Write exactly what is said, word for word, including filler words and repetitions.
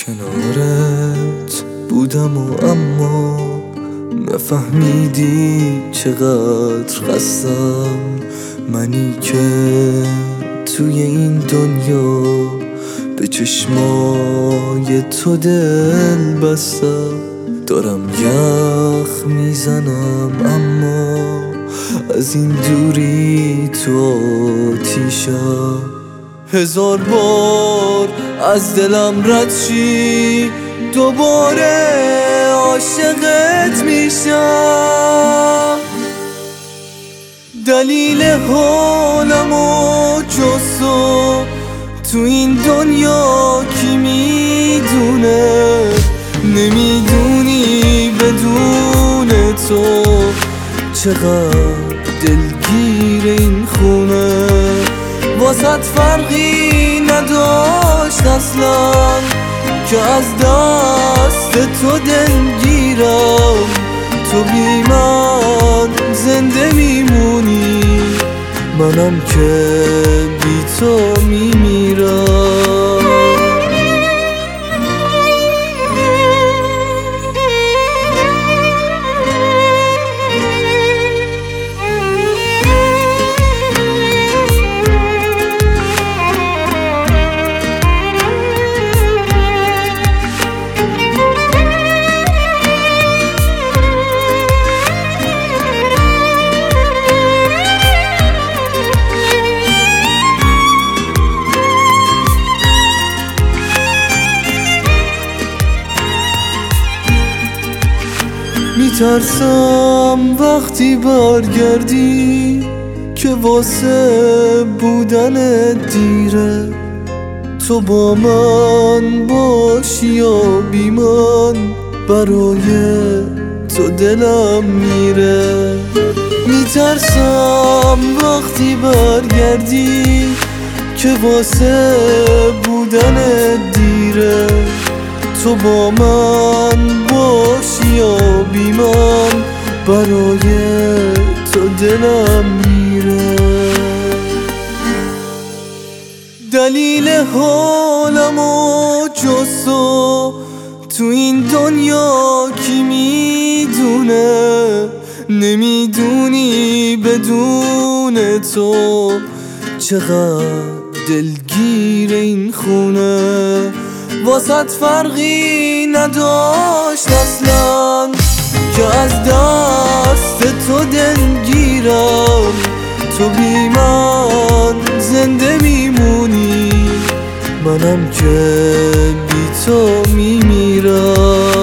کنارت بودم و اما نفهمیدی چقدر خستم. منی که توی این دنیا به چشمای تو دل بستم. دارم یخ میزنم اما از این دوری تو آتیشم. هزار بار از دلم رد شی دوباره عاشقت میشم. دلیل حالمو جز تو تو این دنیا کی میدونه؟ نمیدونی بدون تو چقدر دلگیر این خونه. واسط فرقی نداشت اصلا که از دست تو دلگیرم. تو بی من زنده میمونی، منم که بی تو میمیرم. میترسم وقتی برگردی که واسه بودن دیره. تو با من باشی یا بی من برای تو دلم میره. میترسم وقتی برگردی که واسه بودن دیره. تو با من باشی یا بی من برای تو دلم میره. دلیل حالمو جز تو تو این دنیا کی میدونه؟ نمیدونی بدون تو چقدر دلگیر این خونه. واسط فرقی نداشت اصلا که از دست تو دلگیرم. تو بی من زنده میمونی، منم که بی تو میمیرم.